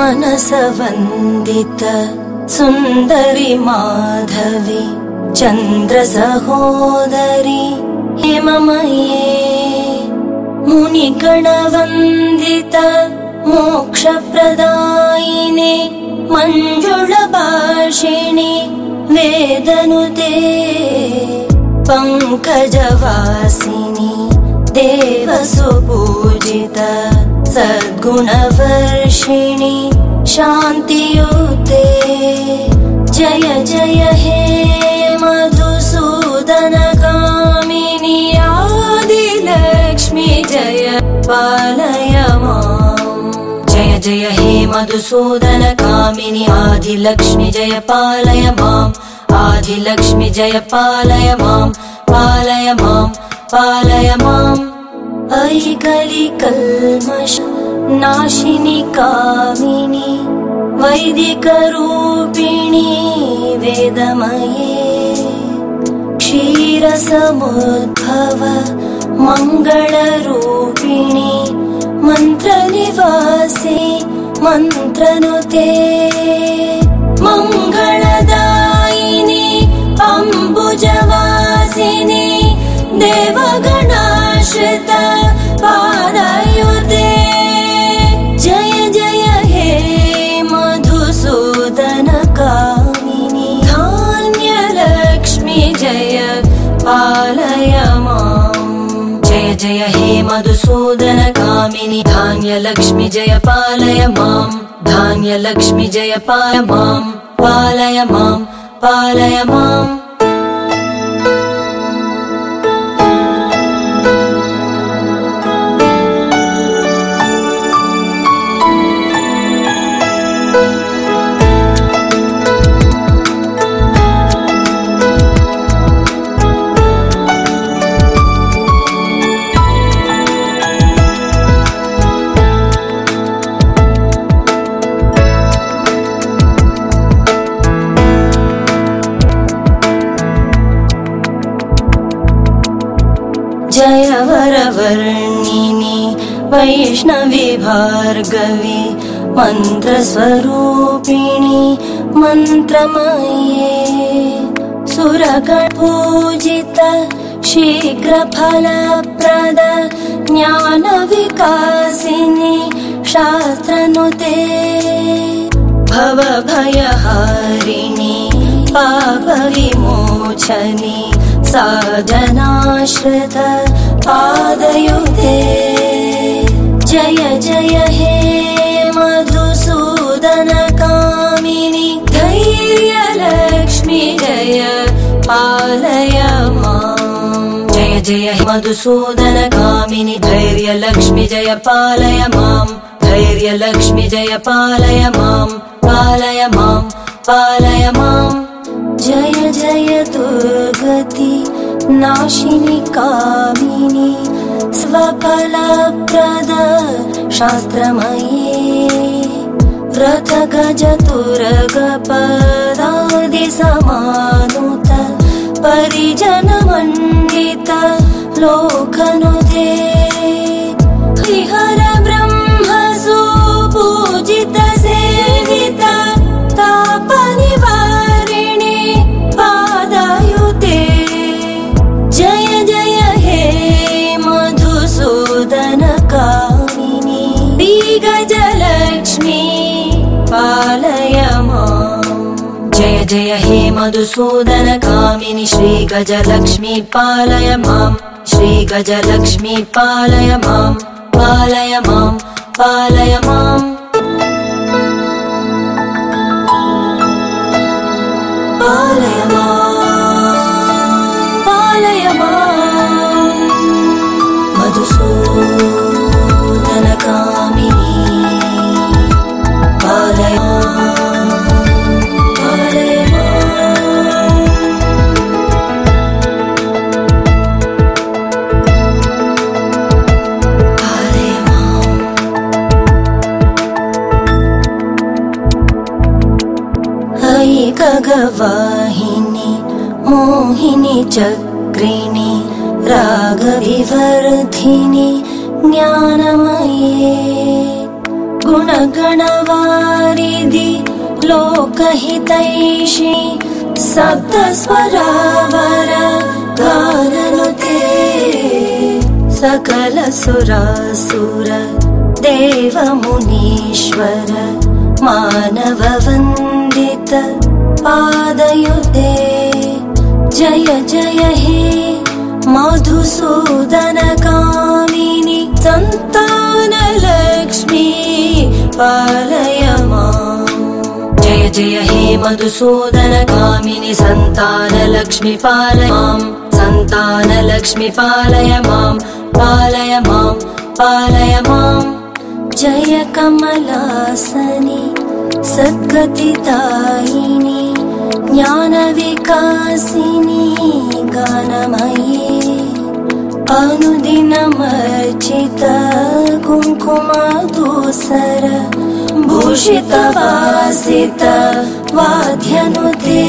मानसवन्दित सुन्दरि माधवी चन्द्र सहोदरी हिममये मुनिगणवन्दित मोक्षप्रदायिने मञ्जुळभाषिणि वेदनुते पङ्कजवासिनि देवसुपूजित सद्गुणवर्षिणि शान्तियुते जय जय हे मधुसूदनकामिनि आदिलक्ष्मि जय पालय माम् जय जय हे मधुसूदनकामिनि आदिलक्ष्मि जय पालय माम् आदिलक्ष्मि जय पालय माम् पालय माम् पालय माम् अयि कलिकल्मष नाशिनि कामिनि वैदिकरूपिणि वेदमये क्षीरसमुद्भव मङ्गलरूपिणि मन्त्रनिवासि मन्त्रनुते मङ्गलदायिनि अम्बुजवासिनि देवगणाश्रित पादयुते जय जय हे मधुसूदनकामिनि धान्यलक्ष्मि जय पालय माम् जय जय हे मधुसूदनकामिनि धान्यलक्ष्मि जय पालय माम् धान्यलक्ष्मि जय पालय माम् पालय माम् पालय माम् जय वरवर्णिनि वैष्णवी भार्गवी मन्त्रस्वरूपिणि मन्त्रमये सुरगणपूजित शीघ्रफलप्रद ज्ञानविकासिनि शास्त्रनुते भवभयहारिणि पापविमोचनि साधनाश्रित पादयुते जय जय हे मधुसूदनकामिनि धैर्यलक्ष्मि जय पालय माम् जय जय हे मधुसूदनकामिनि धैर्यलक्ष्मि जय पालय माम् धैर्यलक्ष्मि जय पालय माम् पालय माम् पालय माम् जय जय दुर्गति नाशिनि कामिनि स्वफलप्रद शास्त्रमये व्रत गज तुरगपदादि समानुत परिजनमण्डित लोकनुते हरिहर ब्रह्मसु पूजित सेवित तापनिवारिणि पादयुते जय जय हे मधुसूदनकामिनि दिग्गजलक्ष्मी पालय माम् जय जय हे मधुसूदनकामिनि श्रीगजलक्ष्मी पालय माम् श्रीगजलक्ष्मी पालय माम् पालय माम् पालय माम् पालय माम् पालय माम् मधुसूदनकामिनि पालय माम् पालय माम् पालय माम् अयि खगवाहिनि मोहिनि चक्रिणि रागविवर्धिनि ज्ञानमये गुणगणवारिधि लोकहितैषी सप्तस्वरावर गाननुते सकल सुरासुर देव मुनीश्वर मानव वंदित पादयुते जय जय हे मधुसूदन कामिनि संतान लक्ष्मी पालय माम्। जय जय हे मधुसूदन कामिनि संतान लक्ष्मी पालय माम्। संतान लक्ष्मी पालय माम् पालय माम् पालय माम्। जय कमलासनि सद्गतिदायिनि ज्ञानविकासिनि गानमये अनुदिनमर्चित कुङ्कुमधूसर भूषितवासित वाद्यनुते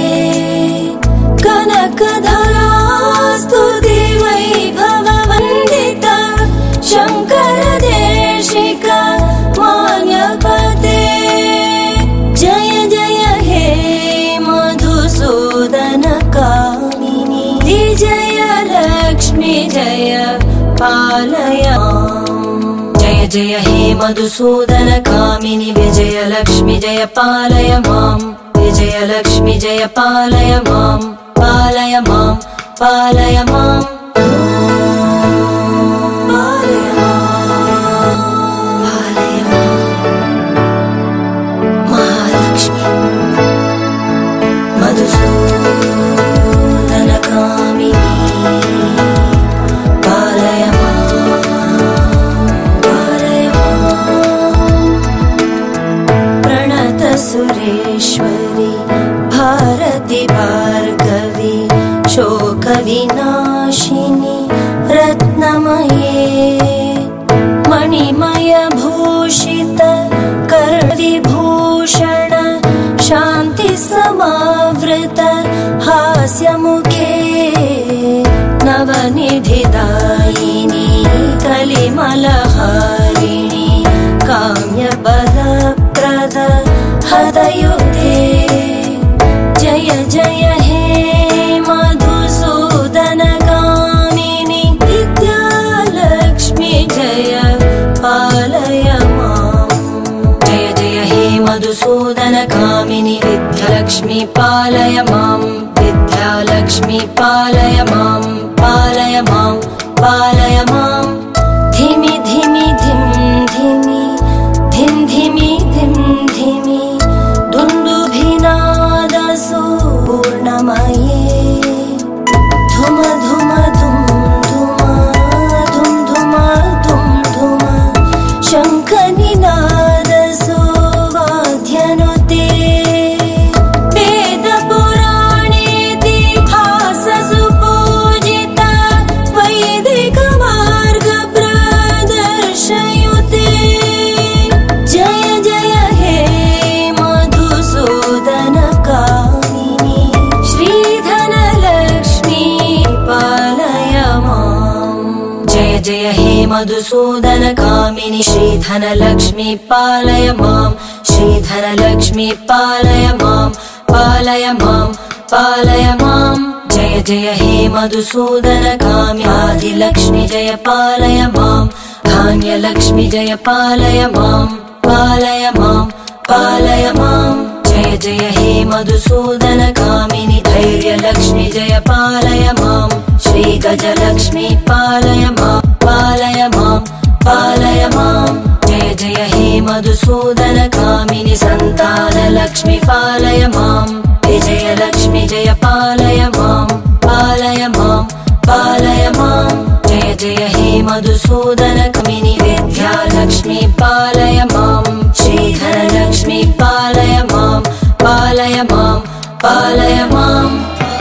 कनकधरास्तुति वैभववन्दित शङ्कर देशिक मान्यपते जय जय हे मधुसूदन कामिनि विजय लक्ष्मी जय पालय माम्। जय जय हे मधुसूदन कामिनि विजय लक्ष्मी जय पालय माम्। विजय लक्ष्मी जय पालय माम् पालय माम् पालय माम्। सुरेश्वरी भारती भार्गवी शोकविनाशिनी रत्नमये मणिमय भूषित करविभूषण शान्ति समावृत हास्यमुखे नवनिधिदायिनी कलिमलहारिणी काम्यपदप्रद हृदयुते जय जय हे मधुसूदन कामिनि विद्यालक्ष्मी जय पालय माम्। जय जय हे मधुसूदन कामिनि विद्यालक्ष्मी पालय माम्। विद्यालक्ष्मी पालय माम् पालय माम् पालय माम्। धिमि धिमि धिम धिमि धिम धिमि धिम धिमि दुन्दुभिनादसु पूर्णमये धुम धुम धुम धुम धुम धुम धुम धुम शङ्खनिनादसु वाद्यनुते वेदपुराणेतिहाससु पूजित वैदिकमार्ग प्रदर्शयुते जय जय हे मधुसूदन कामिनि श्रीधन लक्ष्मी पालय माम्। जय जय हे मधुसूदन कामिनि श्रीधन लक्ष्मी पालय माम्। श्रीधन लक्ष्मी पालय माम् पालय माम् पालय माम्। जय जय हे मधुसूदन कामिनि आदिलक्ष्मी जय पालय माम्। धान्यलक्ष्मी जय पालय माम् पालय माम् पालय माम्। जय जय हे मधुसूदन कामिनि धैर्यलक्ष्मी जय पालय माम्। श्रीगजलक्ष्मी पालय माम् पालय माम् पालय माम्। जय जय हे मधुसूदन कामिनि संतानलक्ष्मी पालय माम्। विजयलक्ष्मी जय पालय माम् पालय माम् पालय माम्। जय जय हे मधुसूदन कामिनि विद्यालक्ष्मी पालय माम्। श्रीधरलक्ष्मी पालय माम् पालय माम् पालय माम्।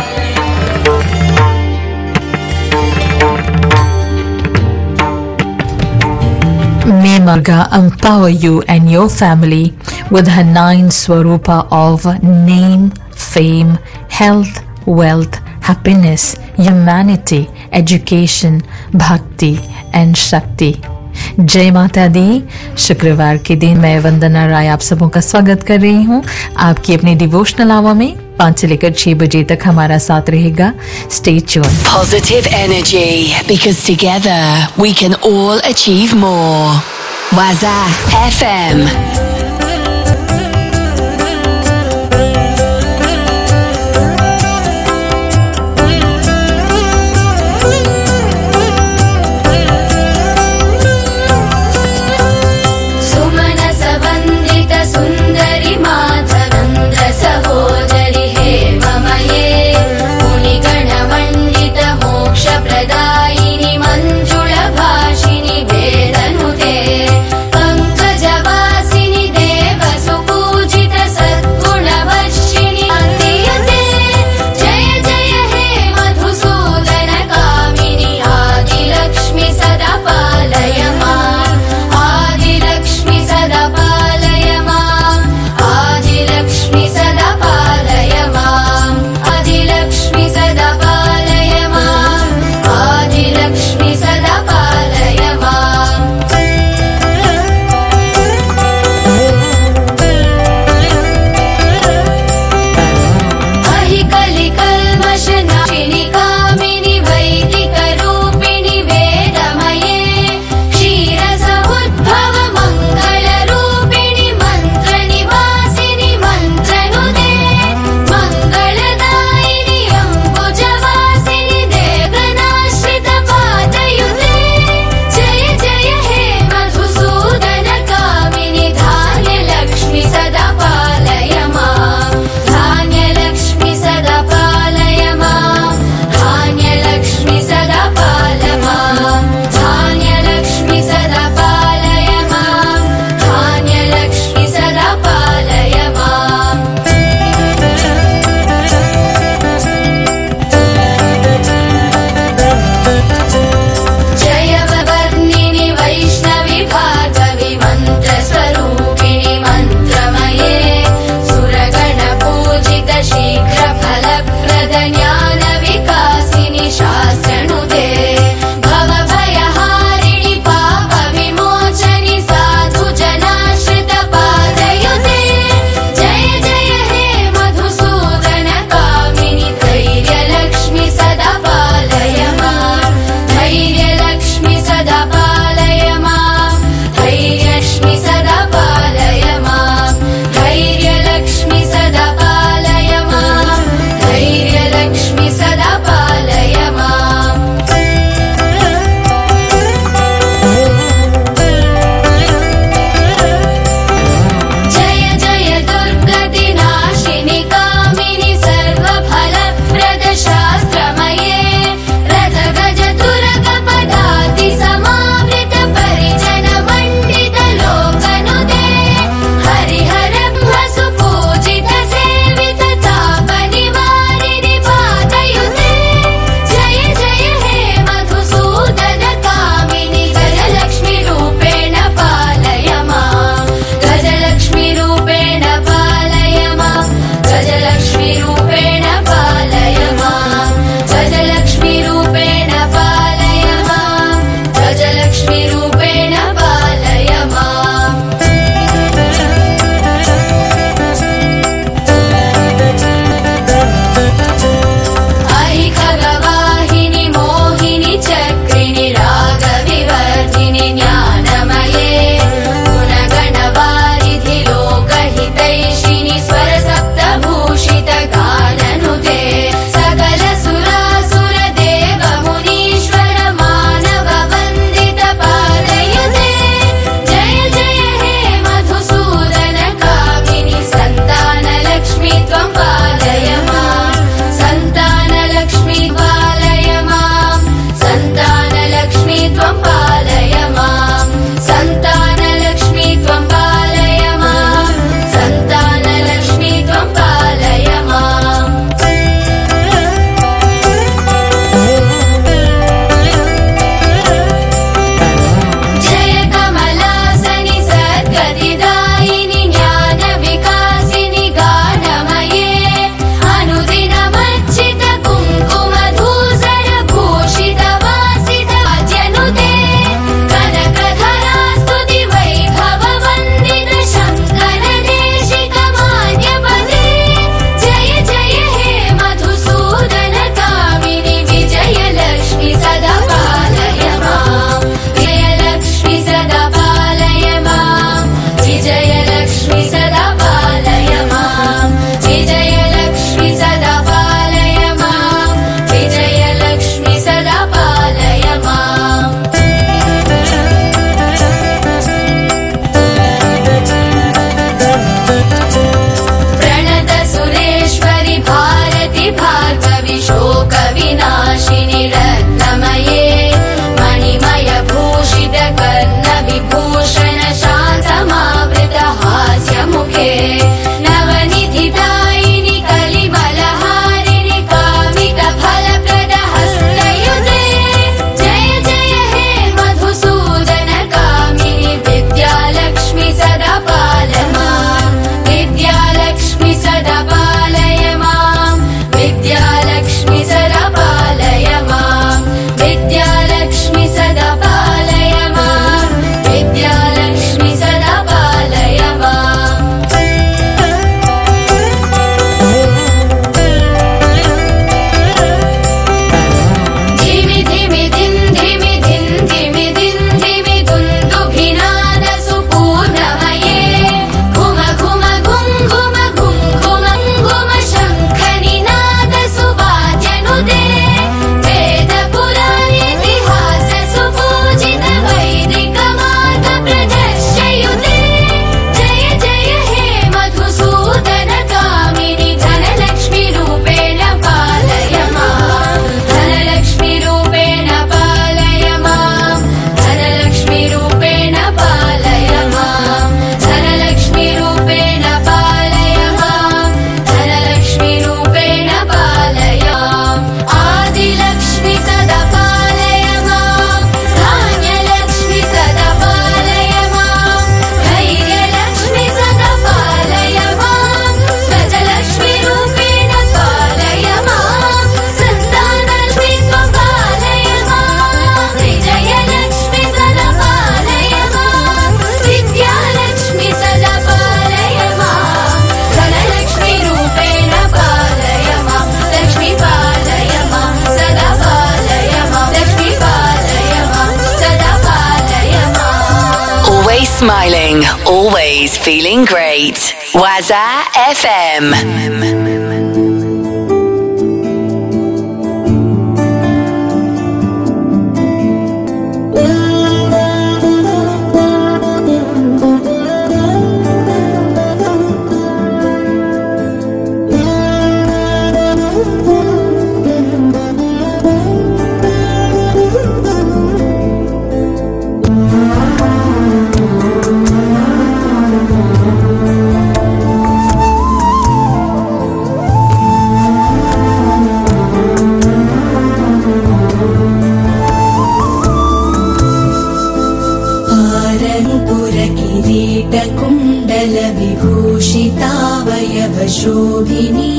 May Marga empower you and your family with her 9 Swarupa of name, fame, health, wealth, happiness, humanity, education, bhakti and shakti. जय माता दी। शुक्रवार के दिन मैं वंदना राय आप सबों का स्वागत कर रही हूँ आपकी अपनी डिवोशनल आवर में। 5 से लेकर 6 बजे तक हमारा साथ रहेगा। Stay tuned. Positive energy, because together we can all achieve more. Waza FM. मंजुळभाषिनि वेदनुते पंकजवासिनि smiling, always feeling great. Waza FM. शोभिनी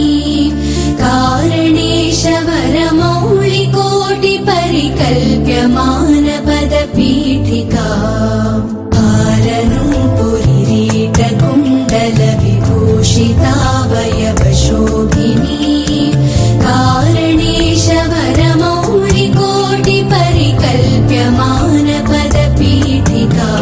कारणेश वरमौलिकोटि परिकल्प्यमान पदपीठिका हारनूपुरीरीटकुण्डल विभूषिता वयवशोभिनी कारणेश वरमौलिकोटि परिकल्प्यमान पदपीठिका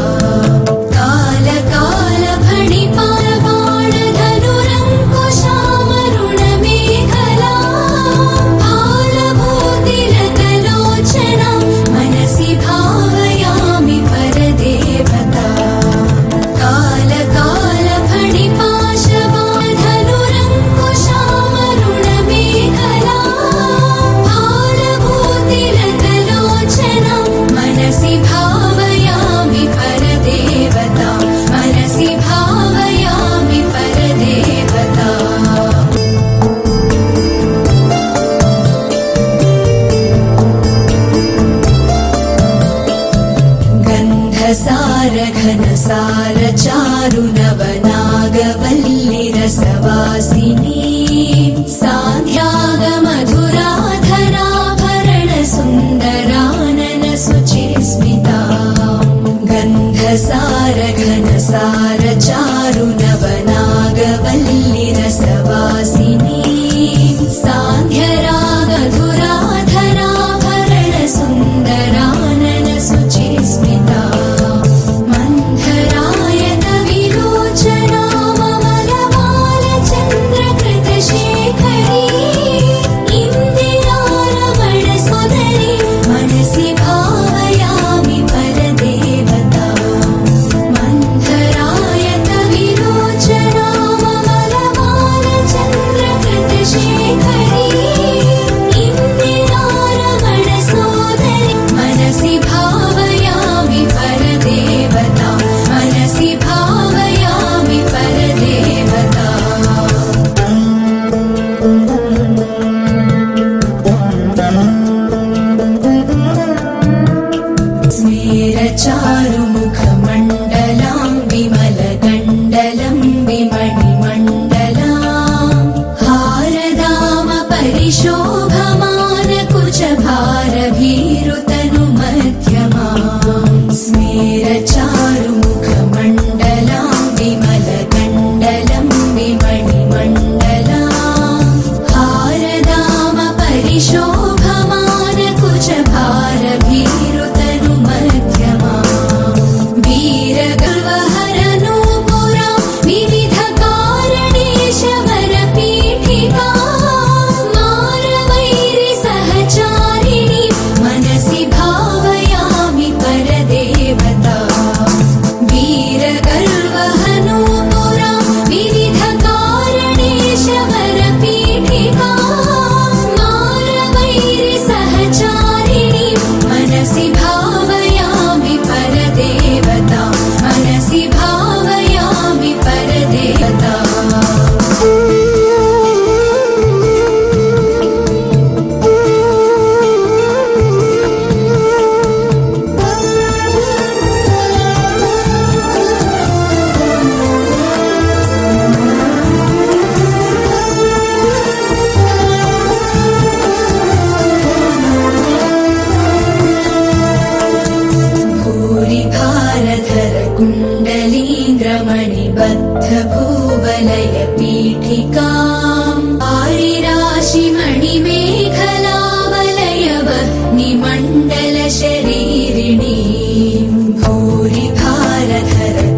घनसार चारु नवनागवल्लि रसवासिनी साध्याग मधुराधराभरण सुन्दरानन सुचिस्मिता गन्धसार घनसार चारु नवनागवल्लि रसवासिनी साध्यराग मधुराधराभरण सुन्दरानन सुचिस्मिता भूवलय पीठिका आरिराशि मणिमेखलावलयव निमण्डल शरीरिणी भूरि भारधर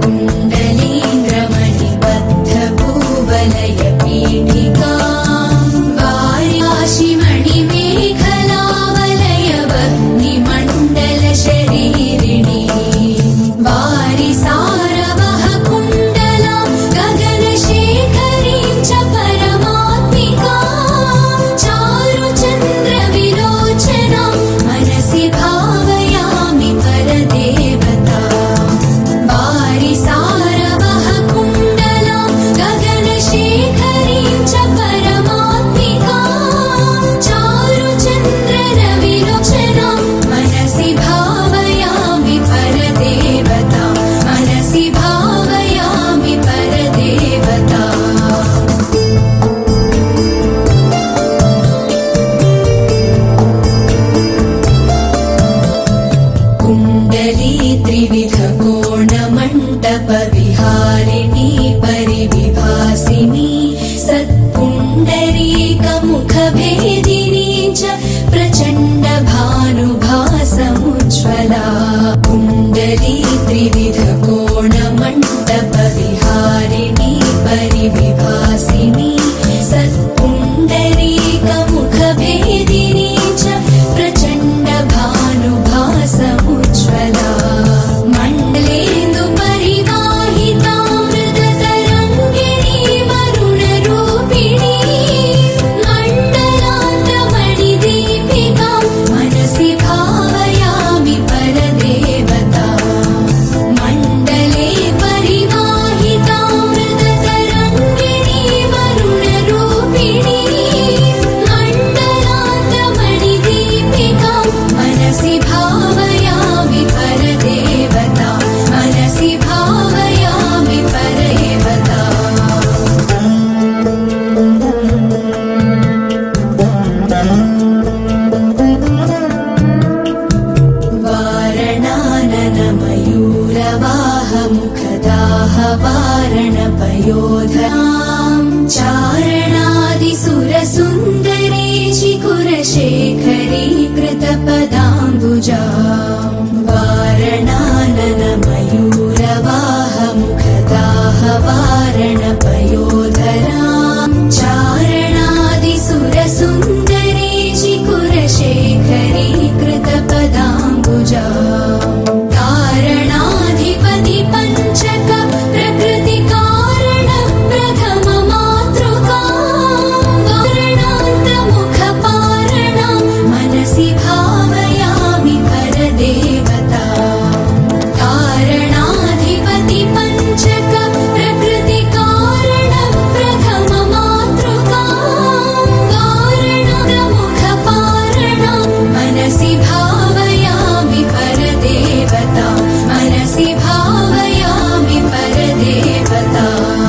भावयामि परदेवता मनसि भावयामि परदेवता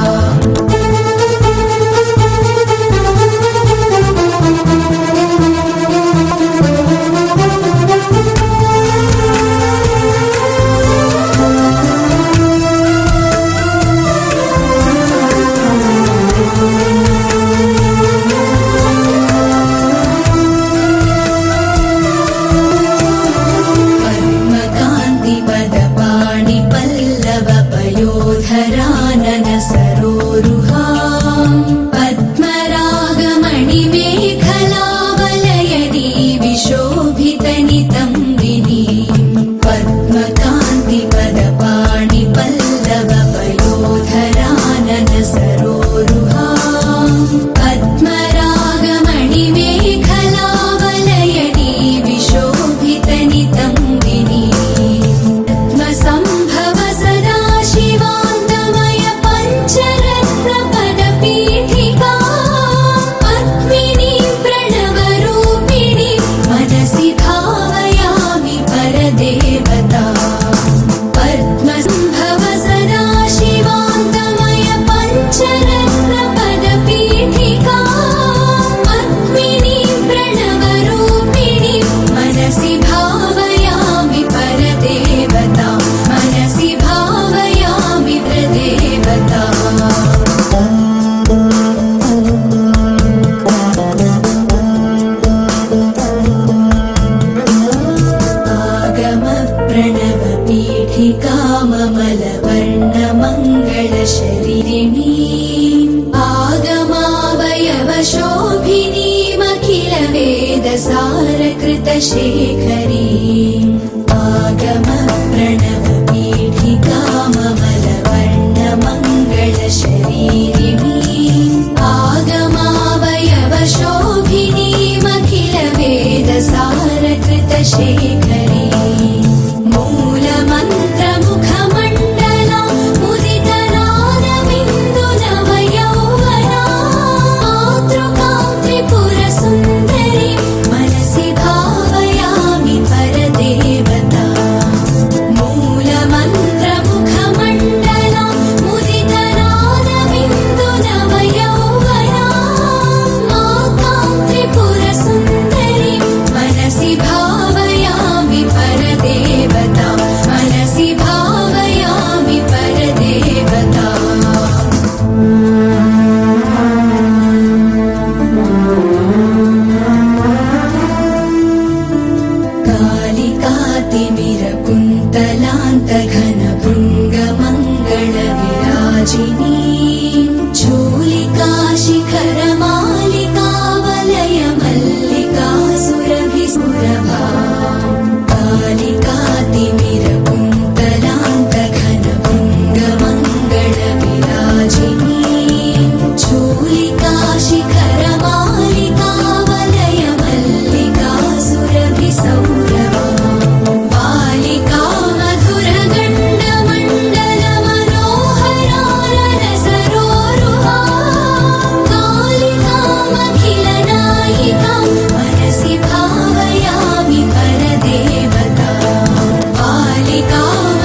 पद्मकान्तिपदपाणिपल्लवपयोधरानन सरोरुहा पद्मरागमणिमेखलावलयनी विशोभितनितम्बिनी पद्मकान्तिपदपाणिपल्लवपयोधरानन सरोरुहा पद्मरागमणिमेखलावलयनी विशोभितनितम्बिनी पद्मसम्भव सदा शिवान्तमय पञ्चरत्नपदपीठिका पद्मिनी प्रणवरूपिणी मनसि भावयामि परदेवता पद्मसम्भव सदा शिवान्तमय पञ्चरत्नपदपीठिका पद्मिनी प्रणवरूपिणी मनसि भावयामि परदेवता मनसि भावयामि प्रदेवता आगमप्रणवपीठिका ममलवर्णमङ्गलशरीरिणी आगमावयवशोभिनीमखिलवेदसारकृतशेखरी आगमप्रणवपीठिका ममलवर्णमङ्गलशरीरिणी आगमावयवशोभिनीमखिलवेदसारकृतशेखरी मूलमन्त्रमुखमण्डला मुदितनादबिन्दुनवयौवना मातृकां त्रिपुरसुन्दरी मनसि भावयामि परदेवता मूलमन्त्रमुखमण्डला मुदितनादबिन्दुनवयौवना मातां त्रिपुरसुन्दरी मनसि भावयामि परदेवता मनसि भावयामि परदेवता कालिकातिमिरकुन्तलान्तघनभृङ्गमङ्गलविराजिनी चूलिकाशिखरमालिकावलयमल्लिका सुरभिसुरभा कालिकातिमिरकुन्तलान्तघनभृङ्गमङ्गलविराजिनी चूलिकाशिखरमालिकावलयमल्लिका सुरभिसौरभा बालिका मधुरगण्डमण्डलमनोहरारसरोरुहा कालिकामखिलनायिका मनसि भावयामि परदेवता बालिका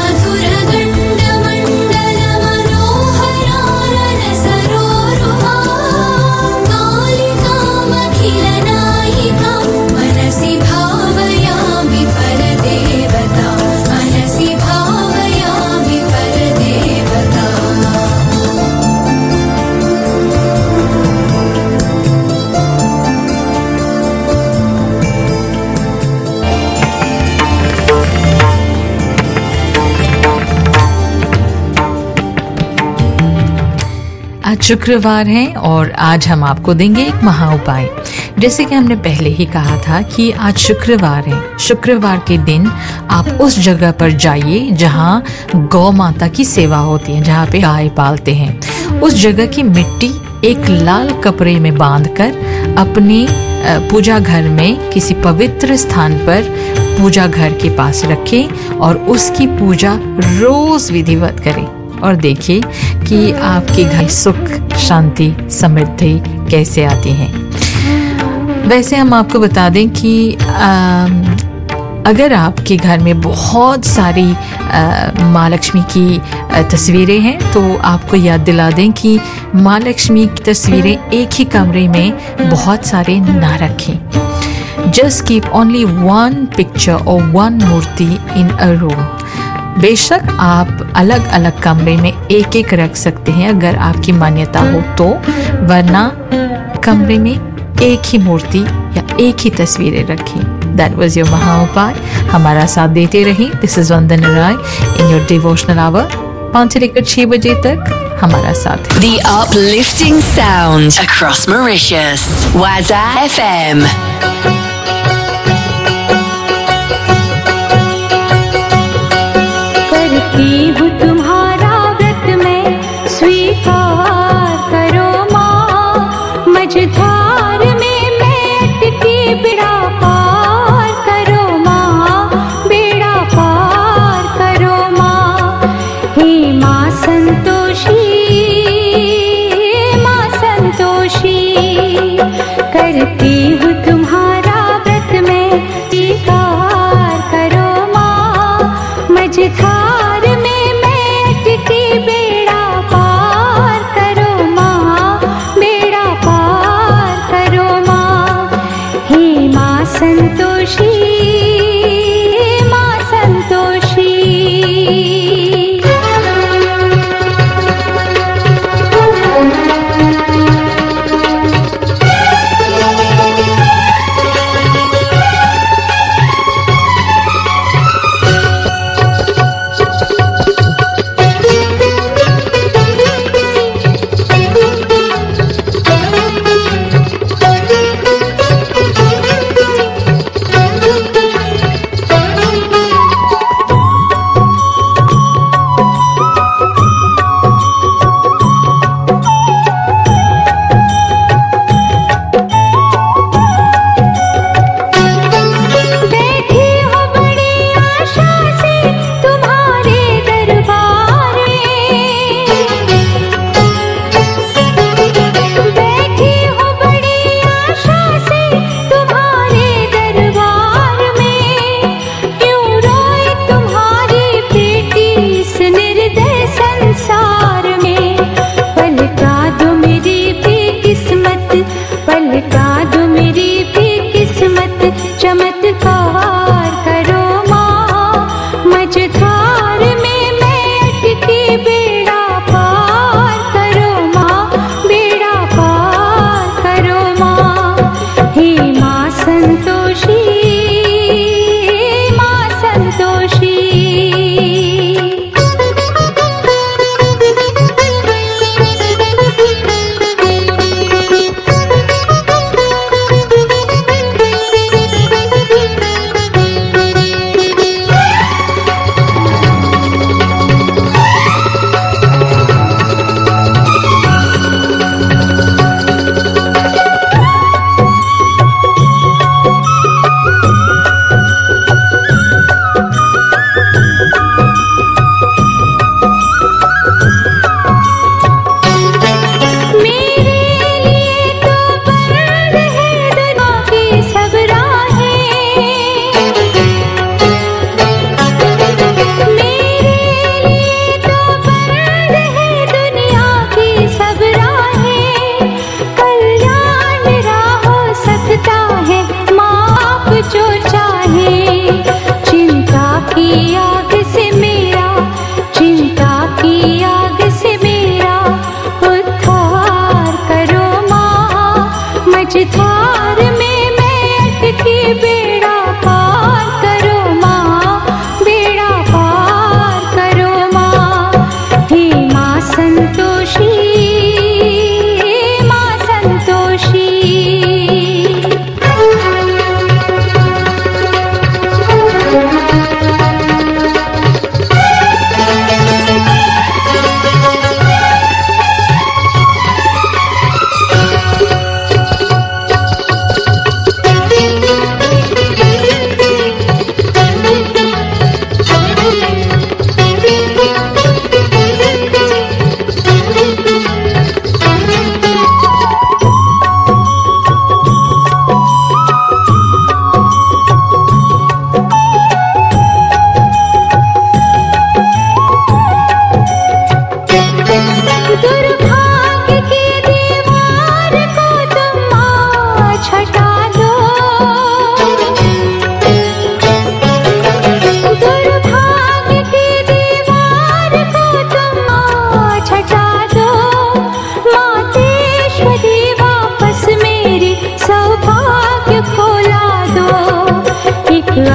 मधुरगण्डमण्डलमनोहरारसरोरुहा कालिकामखिलनायिका मनसि भावयामि परदेवता मनसि भावयामि परदेवता आज शुक्रवार है और आज हम आपको देंगे एक महा उपाय। जैसे कि हमने पहले ही कहा था कि आज शुक्रवार है। शुक्रवार के दिन आप उस जगह पर जाइए जहाँ गौ माता की सेवा होती है, जहाँ पे गाय पालते हैं। उस जगह की मिट्टी एक लाल कपड़े में बांधकर अपने पूजा घर में किसी पवित्र स्थान पर पूजा घर के पास रखें और उसकी पूजा रोज विधिवत करें और देखिए कि आपके घर सुख, शांति, समृद्धि कैसे आती हैं। वैसे हम आपको बता दें कि अगर आपके घर में बहुत सारी माँ लक्ष्मी की तस्वीरें हैं तो आपको याद दिला दें कि माँ लक्ष्मी की तस्वीरें एक ही कमरे में बहुत सारे ना रखें। Just keep only one picture और one murti in a room. बेशक आप अलग अलग कमरे में एक एक रख सकते हैं अगर आपकी मान्यता हो तो, वरना कमरे में एक ही मूर्ति या एक ही तस्वीरें रखें। दैट वाज योर महा उपाय। हमारा साथ देते रहिए। This is Vandana Rai in your devotional hour. 5 से लेकर 6 बजे तक हमारा साथ है। The uplifting sound across Mauritius. Waza FM. करती हूँ तुम्हारा व्रत में, स्वीकार करो माँ। मझधार में मैं अटकी, बेड़ा पार करो माँ, बेड़ा पार करो माँ। हे माँ संतोषी, माँ संतोषी, करती हूँ तुम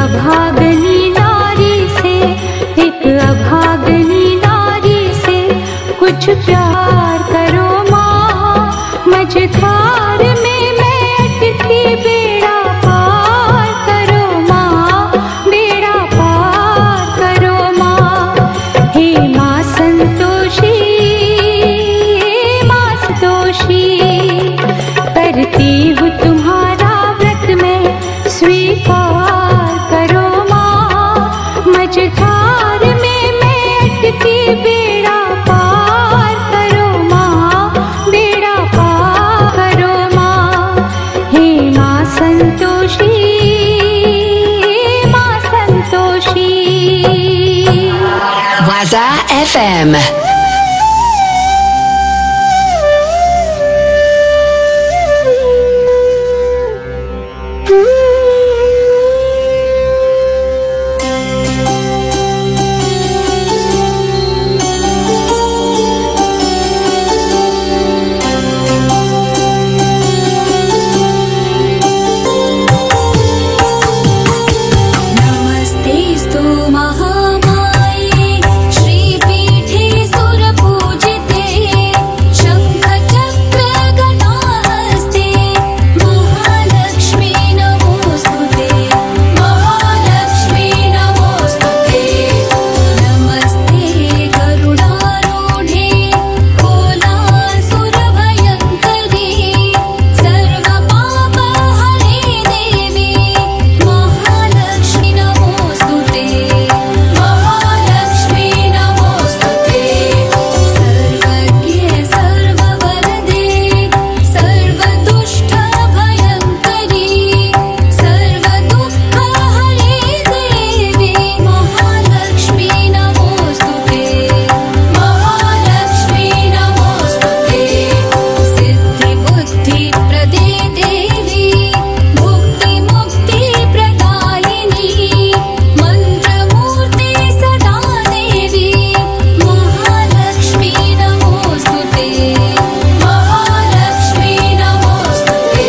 अभागनी नारी से, एक अभागनी नारी से कुछ प्यार करो माँ। मझधार में मैं अटकी, बेड़ा पार करो माँ, बेड़ा पार करो माँ। हे माँ संतोषी, हे माँ संतोषी, करती हूँ तुम्हारा व्रत में स्वीकार करो माँ। मझधार में मैं अटकी, बेड़ा पार करो माँ, बेड़ा पार करो माँ। हे माँ संतोषी, हे माँ संतोषी। Waza FM. नमस्तेस्तु महामाये श्रीपीठे सुरपूजिते, शङ्खचक्र गदाहस्ते, महालक्ष्मी नमोस्तुते, महालक्ष्मी नमोस्तुते। नमस्ते गरुडारूढे कोलासुरभयङ्करी, सर्वपापहरे देवी, महालक्ष्मी नमोस्तुते, महालक्ष्मी नमोस्तुते। सर्वज्ञे सर्ववरदे, सर्वदुष्टभयङ्करी, सर्वदुःखहरे देवी, महालक्ष्मी नमोस्तुते, महालक्ष्मी नमोस्तुते। सिद्धिबुद्धिप्रदे देवी, भुक्तिमुक्तिप्रदायिनी, मन्त्रमूर्ते सदा देवी, महालक्ष्मी नमोस्तुते, महालक्ष्मी नमोस्तुते।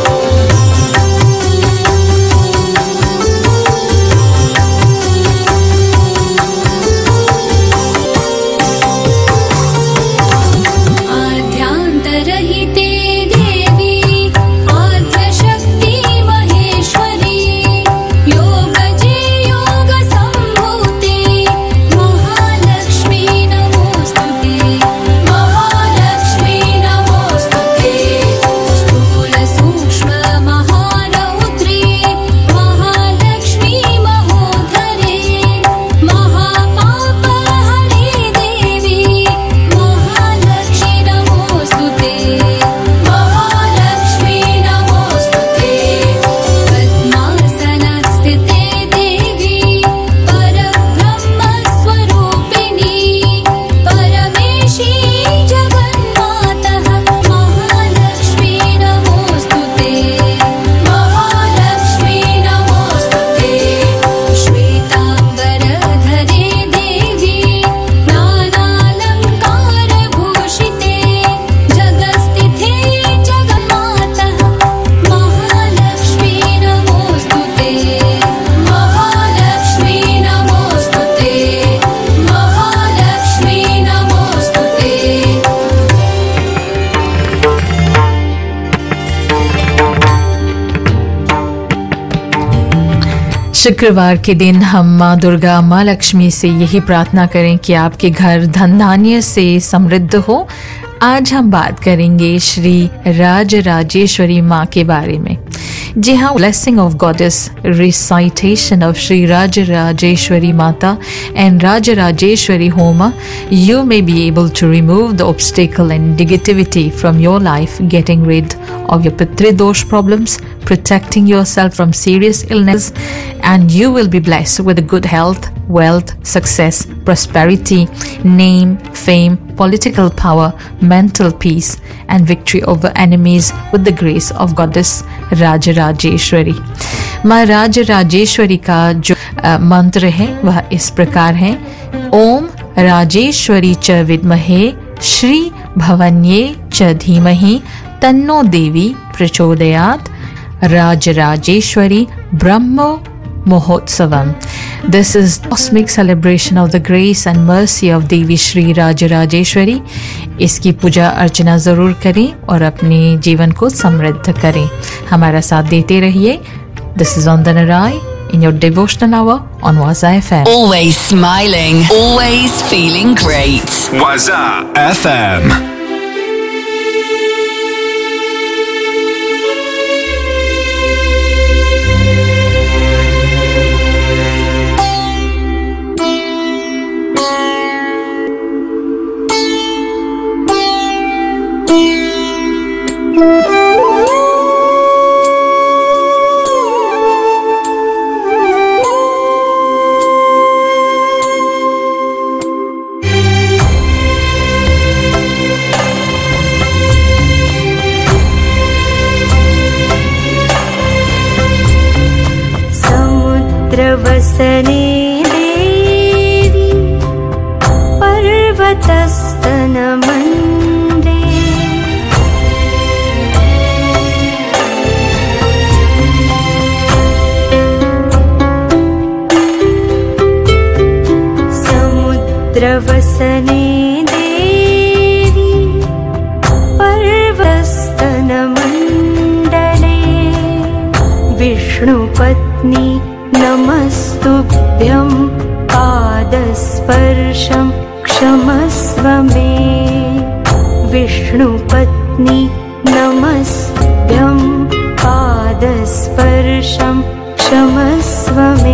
आद्यान्तरहिते देवी, आद्यशक्ति महेश्वरी, योगजे योगसम्भूते, महालक्ष्मी नमोस्तुते, महालक्ष्मी नमोस्तुते। स्थूलसूक्ष्ममहारौद्रे, महालक्ष्मी महोदरे, महापापहरे देवी, महालक्ष्मी नमोस्तुते, महालक्ष्मी नमोस्तुते। पद्मासनस्थिते देवी, परब्रह्मस्वरूपिणी, परमेशी जगन्मातः, महालक्ष्मी नमोस्तुते, महालक्ष्मी नमोस्तुते। श्वेताम्बरधरे देवी, नानालङ्कारभूषिते, जगत्स्थिते जगन्मातः, महालक्ष्मी नमोस्तुते, महालक्ष्मी नमोस्तुते, महालक्ष्मी नमोस्तुते। शुक्रवार के दिन हम माँ दुर्गा, माँ लक्ष्मी से यही प्रार्थना करें कि आपके घर धन धान्य से समृद्ध हो। आज हम बात करेंगे श्री राजराजेश्वरी माँ के बारे में। जी हाँ, blessing of goddess, recitation of Shri Rajarajeshwari Mata and Rajarajeshwari Homa, you may be able to remove the obstacle and negativity from your life, getting rid of your Pitri Dosh problems, protecting yourself from serious illness, and you will be blessed with good health, wealth, success, prosperity, name, fame, political power, mental peace, and victory over enemies with the grace of Goddess Rajarajeshwari. माँ राजराजेश्वरी का जो मंत्र है वह इस प्रकार है: ओम राजेश्वरी च विद्महे श्री भवन्ये च धीमहि तन्नो देवी प्रचोदयात्। राजराजेश्वरी ब्रह्मो Mahotsavam. This is cosmic celebration of the grace and mercy of Devi Shri Rajarajeshwari. इसकी पूजा अर्चना जरूर करें और अपने जीवन को समृद्ध करें. हमारा साथ देते रहिए. This is Vandana Rai in your devotional hour on Waza FM. Always smiling, always feeling great. Waza FM. वसने देवी पर्वतस्तनमण्डे समुद्रवसने देवी पर्वतस्तनमण्डले विष्णुपत्नी नमस्तुभ्यं पादस्पर्शं क्षमस्व मे विष्णुपत्नी नमस्तुभ्यं पादस्पर्शं क्षमस्व मे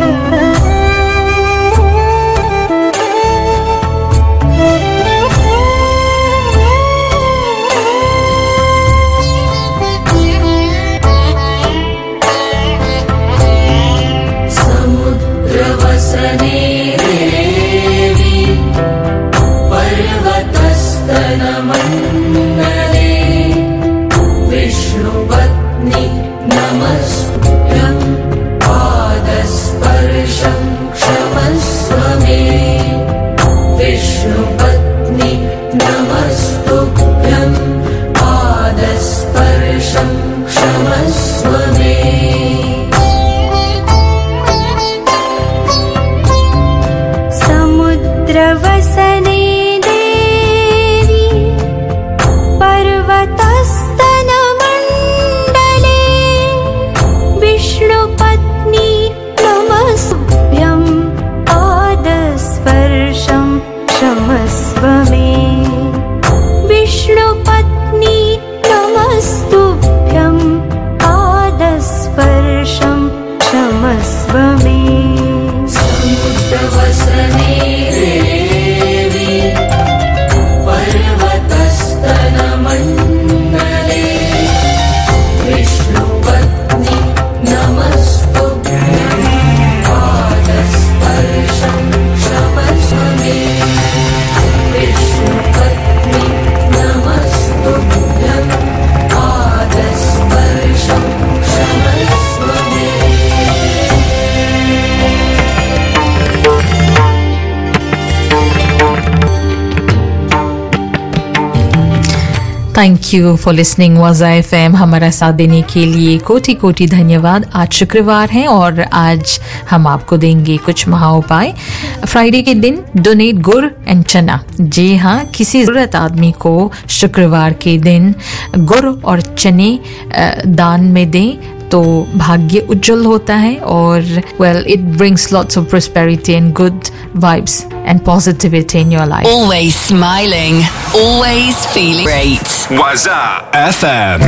thank you for listening Waza FM. हमारा साथ देने के लिए कोटि कोटि धन्यवाद. आज शुक्रवार है और आज हम आपको देंगे कुछ महा उपाय. फ्राइडे के दिन डोनेट गुड़ एंड चना. जी हाँ, किसी जरूरत आदमी को शुक्रवार के दिन गुड़ और चने दान में दें तो भाग्य उज्जवल होता है और well it brings lots of prosperity and good vibes and positivity in your life. Always smiling, always feeling great. Waza FM.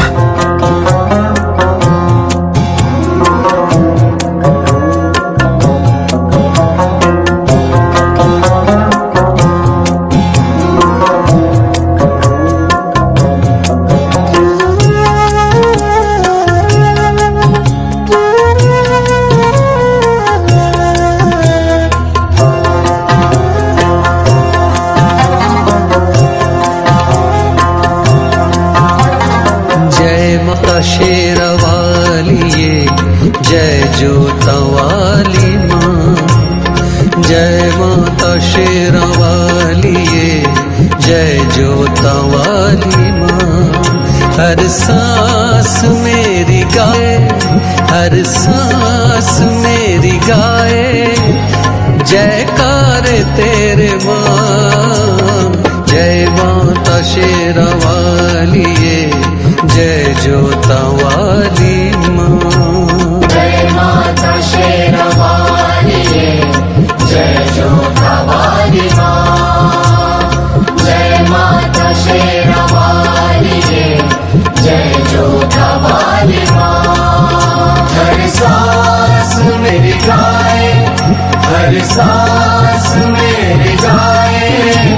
शेरवालिए जय जोतवाली माँ, जय माता शेरवालिए जय जोतवाली माँ. हर सांस मेरी गाए, हर सांस मेरी गाए जयकारे तेरे माँ। जय माता शेरावालिए जय जोता वाली माँ। जय माता शेरावालिए जय जोता वाली माँ। जय माता शेरावालिए जय जोता वाली माँ। हर सांस मेरी गाए, हर सांस मेरी गाए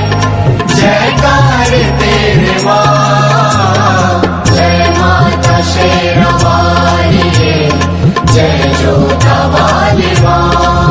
जयकार तेरे माँ। जय माता शेरावालिए जय जोता वाली माँ।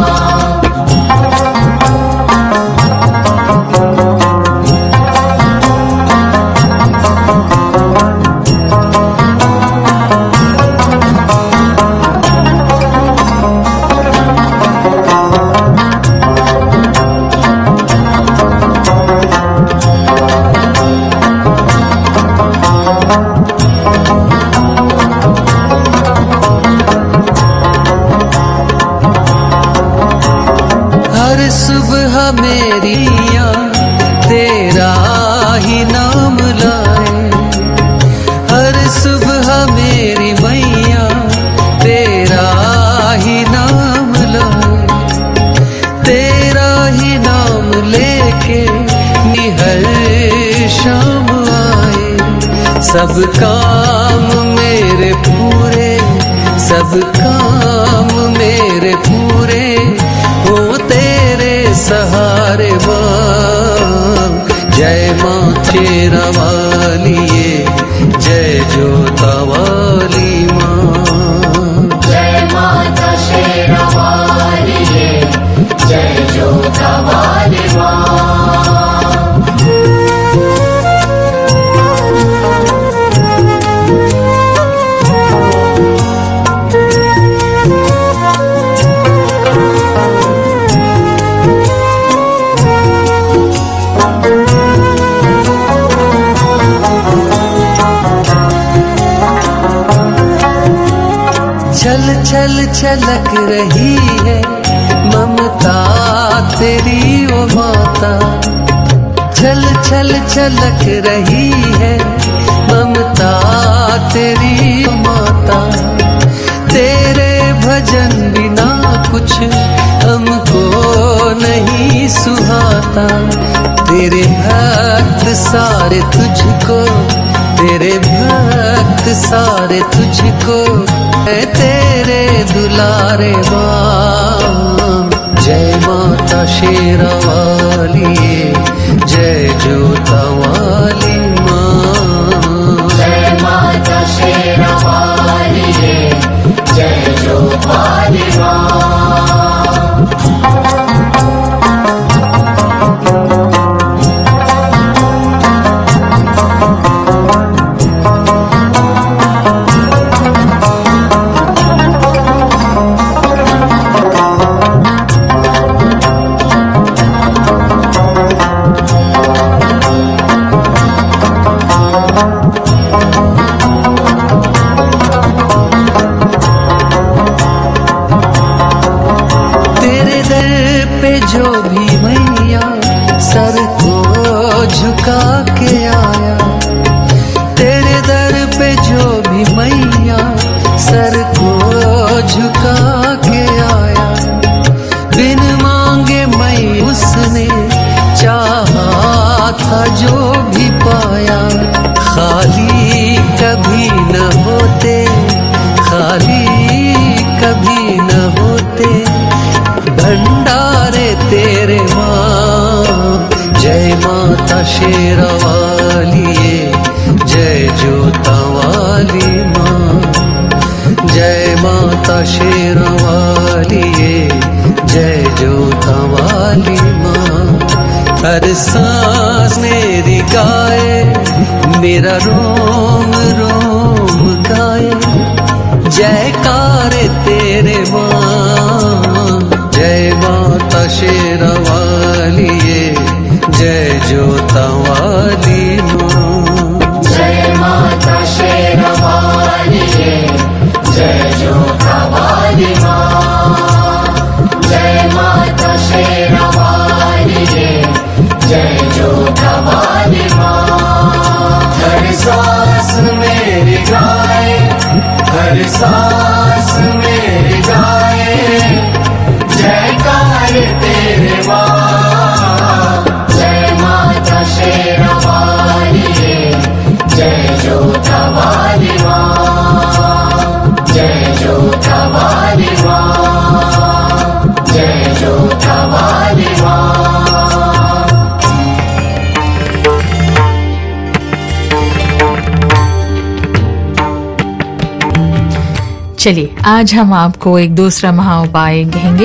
मेरिया तेरा ही नाम लाए। हर सुबह मेरी मैया तेरा ही नाम लाए। तेरा ही नाम लेके निहर शाम आए। सब काम मेरे पूरे, सब काम मेरे पूरे हो तेरे सहारे माँ। जय माँ शेरावालिए जय जोता वाली माँ। जय माता शेरावालिए जय जोता वाली माँ। छल छल छलक रही है ममता तेरी ओ माता। छल छल छलक रही है ममता तेरी ओ माता। तेरे भजन बिना कुछ हमको नहीं सुहाता। तेरे भक्त सारे तुझको, तेरे भक्त सारे तुझको तेरे दुलारे माँ। जय माता शेरावालिए जय जोता वाली माँ। जय माता शेरावालिए जय जोता वाली माँ। जो भी मैया सर को झुका के आया। तेरे दर पे जो भी मैया सर को झुका के आया। बिन मांगे मैं उसने चाहा था जो भी पाया। खाली कभी न होते, खाली कभी न होते भंडारे तेरे माँ। जय माता शेरावालिए जय जोता वाली माँ। जय माता शेरावालिए जय जोता वाली माँ। हर सांस मेरी गाए, मेरा रोम रोम गाए जयकारे तेरे माँ। जय माता शेरावालिए जय जोता वाली माँ। जय माता शेरावालिए जय जोता वाली माँ। जोता वाली माँ। चलिए आज हम आपको एक दूसरा महा उपाय कहेंगे।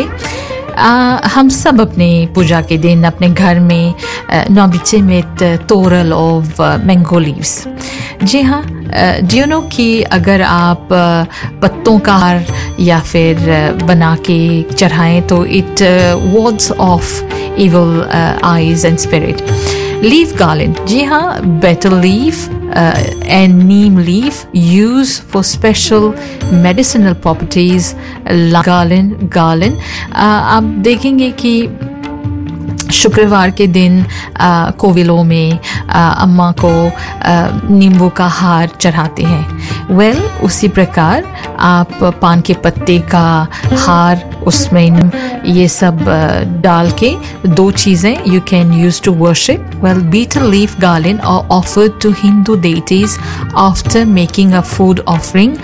हम सब अपने पूजा के दिन अपने घर में नॉबिचे में तोरल ऑफ मैंगो लीव्स। जी हाँ, डू यू नो कि अगर आप पत्तों का हार या फिर बना के चढ़ाएं तो it wards off evil eyes and spirit. Leaf garland, जी हाँ, betel leaf and neem leaf used for special medicinal properties. garland आप देखेंगे कि शुक्रवार के दिन कोविलों में अम्मा को नींबू का हार चढ़ाते हैं। वेल उसी प्रकार आप पान के पत्ते का हार, उसमें ये सब डाल के दो चीज़ें you can use to worship. Well, betel leaf garland are offered to Hindu deities after making a food offering,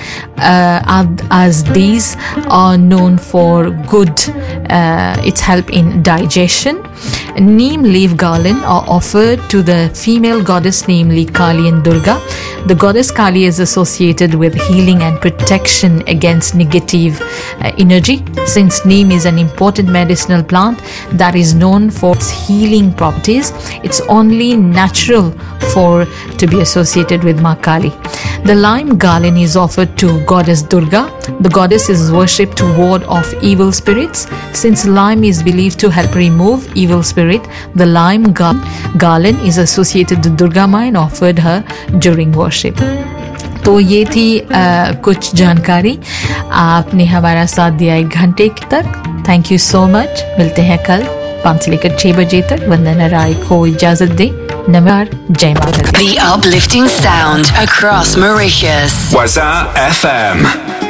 as these are known for good its help in digestion. Neem leaf garland are offered to the female goddess, namely Kali and Durga. The goddess Kali is associated with healing and protection against negative energy. Since neem is an important medicinal plant that is known for its healing properties, it's only natural for to be associated with Ma Kali. The lime garland is offered to goddess Durga. The goddess is worshipped to ward off evil spirits. Since lime is believed to help remove evil spirit, the lime garland is associated with Durga Ma and offered her during worship. तो ये थी कुछ जानकारी। आपने हमारा साथ दिया 1 घंटे तक। Thank you so much. मिलते हैं कल 5 से लेकर 6 बजे तक। वंदना राय को इजाजत दें। नमस्कार, जय माता दी। The uplifting sound across Mauritius. Waza FM.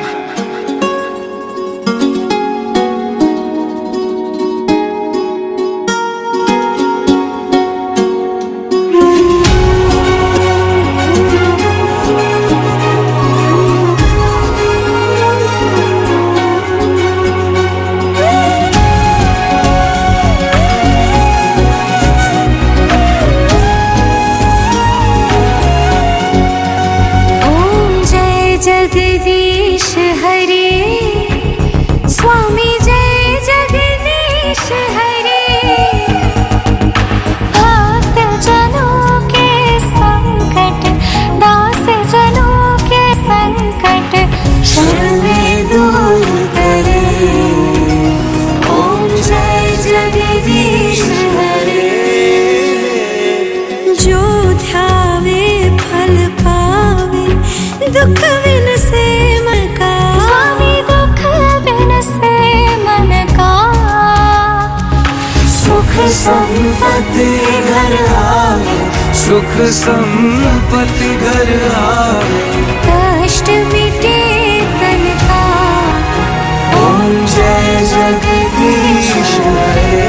सुख संपत्ति घर आवे, कष्ट मिटे तन का। ओम जय जगदीश हरे।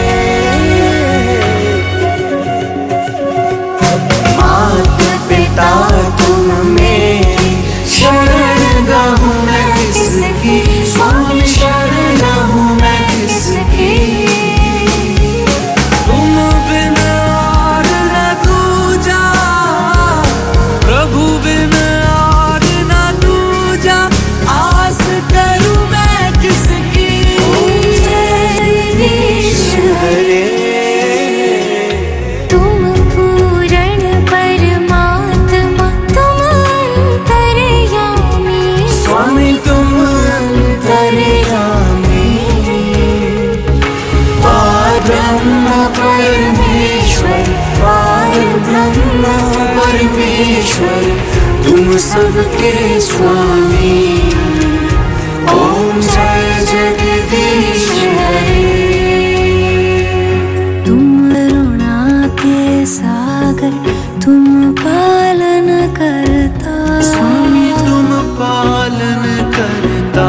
मात पिता तुम मेरी, शरण गहूँ मैं किसकी, स्वामी शरण हूँ मैं किसकी। परमेश्वर तुम सबके स्वामी। ओम जय जगदीश हरे। तुम करुणा के सागर, तुम पालन करता। स्वामी तुम पालन करता।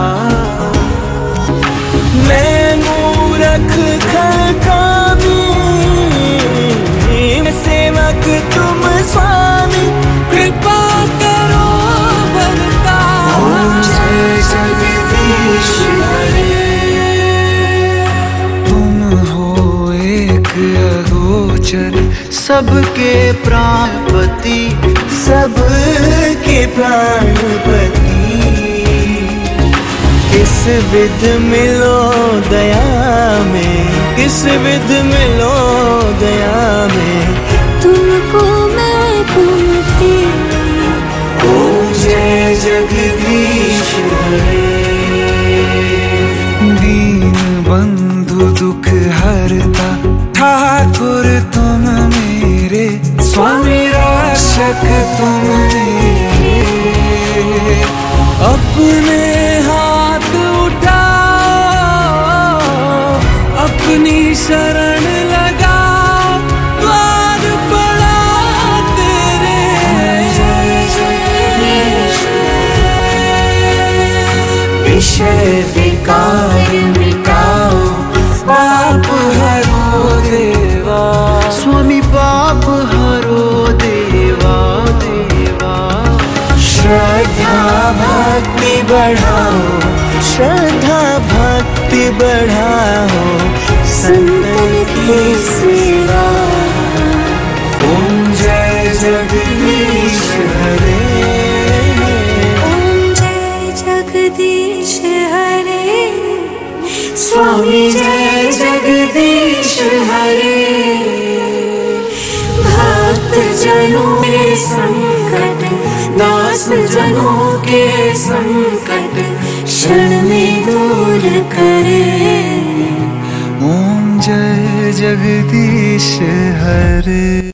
मैं मूर्ख खकामी, सेवक तुम स्वामी, कृपा करो बनता। ओम जय जगदीश हरे। तुम गोचर सबके प्राणपति, सबके प्राणपति। किस विध मिलो दया में, किस विध मिलो दया में, तुमको मैं पूजती। ओम जय जगदीश हरे। दीन बंधु दुख हरता ठाकुर तुम मेरे, स्वामी रक्षक तुम मेरे। अपने हाथ उठाओ, अपनी शरण लगाओ, द्वार पड़ा तेरे। विषय विकार मिटाओ, पाप हरो देवा, स्वामी पाप हरो देवा देवा। श्रद्धा भक्ति बढ़ाओ, श्रद्धा भक्ति बढ़ाओ, संतन की सेवा। ओम जय जगदीश हरे। ओम जय जगदीश हरे। स्वामी जय जगदीश हरे। भक्त जनों के संकट, दास जनों के संकट, क्षण में दूर करे। ओम जय जगदीश हरे।